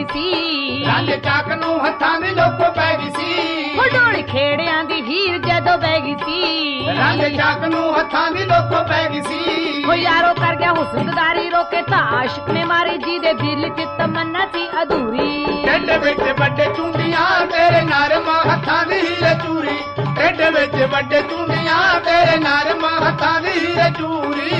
ਸੀ। ਰੰਗ ਚੱਕ ਨੂੰ ਹੱਥਾਂ ਦੀ ਲੁੱਕ ਪੈ ਗਈ ਸੀ। ਢੋਲੀ ਖੇੜਿਆਂ ਦੀ ਹੀਰ ਜਦੋਂ ਬਹਿ ਗਈ ਸੀ। ਰੰਗ ਚੱਕ ਨੂੰ ਹੱਥਾਂ ਦੀ ਲੁੱਕ ਪੈ ਗਈ ਸੀ। ਉਹ ਯਾਰੋ ਕਰ ਗਿਆ ਹੁਸਨਦਾਰੀ ਰੋਕੇ ਤਾਂ ਆਸ਼ਿਕ ਨੇ ਮਾਰੀ ਜਿਹਦੇ ਦਿਲ 'ਚ ਤਮੰਨਾ ਸੀ ਅਧੂਰੀ। ਢਿੱਡ ਵਿੱਚ ਵੱਡੇ ਚੁੰਡੀਆਂ ਤੇਰੇ ਨਰਮ ਹੱਥਾਂ ਦੀ ਹੀਰੇ ਚੂਰੀ। ਢਿੱਡ ਵਿੱਚ ਵੱਡੇ ਚੁੰਡੀਆਂ ਤੇਰੇ ਨਰਮ ਹੱਥਾਂ ਦੀ ਹੀਰੇ ਚੂਰੀ।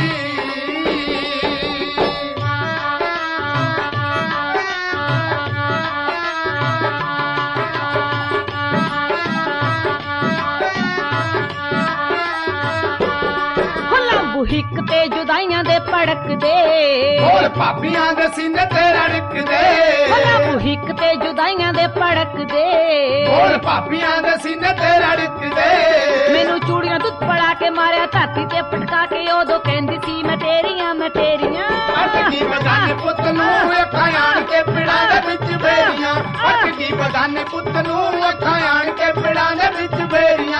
ਹਿੱਕ ਤੇ ਜੁਦਾਈਆਂ ਦੇ ਭੜਕਦੇ ਹੋਰ ਭਾਬੀਆਂ ਦੇ ਸੀਨੇ ਤੇ ਰੜਕਦੇ। ਹਿੱਕ ਤੇ ਜੁਦਾਈਆਂ ਦੇ ਭੜਕਦੇ ਹੋਰ ਭਾਬੀਆਂ ਦੇ ਸੀਨੇ ਤੇ ਰੜਕਦੇ। ਮੈਨੂੰ ਚੂੜੀਆਂ ਦੁੱਧ ਪੜਾ ਕੇ ਮਾਰਿਆ ਧਰਤੀ ਤੇ ਪਟਕਾ ਕੇ ਉਦੋਂ ਕਹਿੰਦੀ ਸੀ ਮੈਂ ਤੇਰੀਆਂ ਮੈਂ ਤੇਰੀਆਂ। ਅਟਕੀ ਬਗਾਨੇ ਪੁੱਤ ਨੂੰ ਅੱਖਾਂ ਆਣ ਕੇ ਪਿੜਾਂ ਦੇ ਵਿੱਚ ਬੇਰੀਆਂ। ਅਟਕੀ ਬਗਾਨੇ ਪੁੱਤ ਨੂੰ ਅੱਖਾਂ ਆਣ ਕੇ ਪਿੜਾਂ ਦੇ ਵਿੱਚ ਬੇਰੀਆਂ।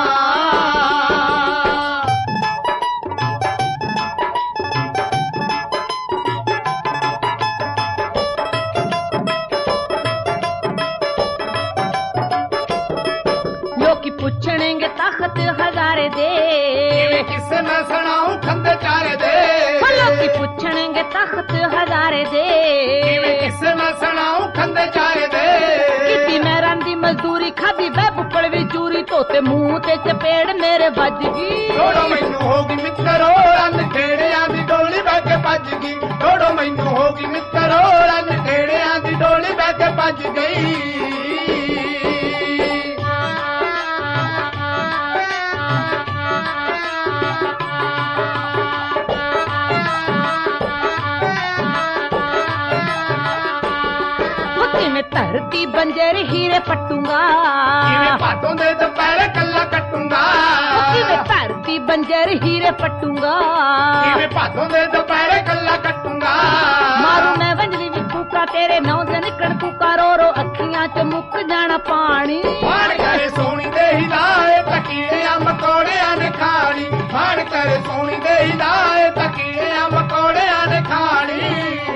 ਲੋਕੀ ਪੁੱਛਣਗੇ ਤਖਤ ਹਜ਼ਾਰੇ ਦੇ ਕਿਸੇ ਮੈਂ ਸੁਣਾਉ ਖੰਦੇ ਚਾਰੇ ਦੇ। ਲੋਕੀ ਪੁੱਛਣਗੇ ਤਖਤ ਹਜ਼ਾਰੇ ਦੇ ਕਿਸੇ ਮੈਂ ਸੁਣਾਉ ਖੰਦੇ ਚਾਰੇ ਦੇ। ਕੀਤੀ ਮੈਂ ਰੰਦੀ ਮਜ਼ਦੂਰੀ ਖਾਦੀ ਬੈ ਬੁੱਕੜ ਵੀ ਚੂਰੀ ਧੋਤੇ ਮੂੰਹ ਤੇ ਚਪੇੜ ਮੇਰੇ ਵੱਜ ਗਈ। ਡੋੜੋ ਮੈਨੂੰ ਹੋ ਗਈ ਮਿੱਤਰੋ ਰੰਨ ਖੇੜਿਆਂ ਦੀ ਡੋਲੀ ਬਹਿ ਕੇ ਭੱਜ ਗਈ। ਡੋੜੋ ਮੈਨੂੰ ਹੋ ਗਈ ਮਿੱਤਰੋ ਰੰਨ ਖੇੜਿਆਂ ਦੀ ਡੋਲੀ ਬਹਿ ਕੇ ਭੱਜ ਗਈ। ਧਰਤੀ ਬੰਜਰ ਹੀਰੇ ਪਟੂੰਗਾ ਕਿਵੇਂ ਭਾਦੋਂ ਦੇ ਦੁਪਹਿਰੇ ਕੱਲਾ ਕੱਟੂੰਗਾ। ਕਿਵੇਂ ਧਰਤੀ ਬੰਜਰ ਹੀਰੇ ਪਟੂੰਗਾ। ਕਿਵੇਂ ਭਾਦੋਂ ਦੇ ਦੁਪਹਿਰੇ ਕੱਲਾ ਕੱਟੂੰਗਾ। ਮਾਰੂ ਮੈਂ ਵੰਜਲੀ ਵੀ ਫੂਕਾ ਤੇਰੇ ਨੌ ਦੇ ਨਿਕਣ ਕੂਕਾ ਰੋ ਰੋ ਅੱਖੀਆਂ 'ਚ ਮੁੱਕ ਜਾਣਾ ਪਾਣੀ। ਮਾਣ ਕਰੇ ਸੋਹਣੀ ਦੇ ਹਿਦਾਏ ਤਕੀੜਿਆਂ ਮਕੌੜਿਆਂ ਨੇ ਖਾਣੀ। ਮਾਣ ਕਰੇ ਸੋਹਣੀ ਦੇ ਹਿਦਾਏ ਤਕੀੜਿਆਂ ਮਕੌੜਿਆਂ ਨੇ ਖਾਣੀ।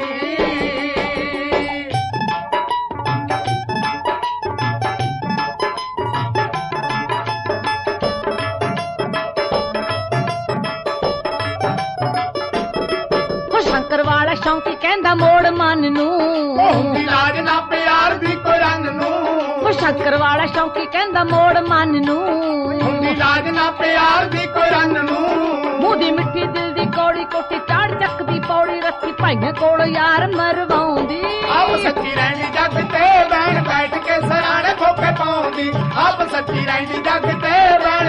ਸ਼ੰਕਰਵਾਲਾ ਸ਼ੌਂਕੀ ਕਹਿੰਦਾ ਮੋੜ ਮਨ ਨੂੰ ਹੁੰਦੀ ਲਾਜ ਨਾ ਪਿਆਰ ਦੀ ਕੋਈ ਰੰਗ ਨੂੰ। ਸ਼ੰਕਰਵਾਲਾ ਸ਼ੌਂਕੀ ਕਹਿੰਦਾ ਮੋੜ ਮਨ ਨੂੰ ਹੁੰਦੀ ਲਾਜ ਨਾ ਪਿਆਰ ਦੀ ਕੋਈ ਰੰਗ ਨੂੰ। ਮੂੰਹ ਦੀ ਮਿੱਠੀ ਦਿਲ ਦੀ ਕੌੜੀ ਕੋਠੀ ਚਾੜ ਚੱਕਦੀ ਪੌੜੀ ਰੱਖੀ ਭਾਈਆਂ ਕੋਲ ਯਾਰ ਮਰਵਾਉਂਦੀ। ਆਪ ਸੱਚੀ ਰਹਿੰਦੀ ਜੱਗ ਤੇ ਬੈਣ ਬੈਠ ਕੇ ਸਰਾਣੇ ਖੋਪੇ ਪਾਉਂਦੀ। ਆਪ ਸੱਚੀ ਰਹਿੰਦੀ ਜੱਗ ਤੇ ਬੈਣ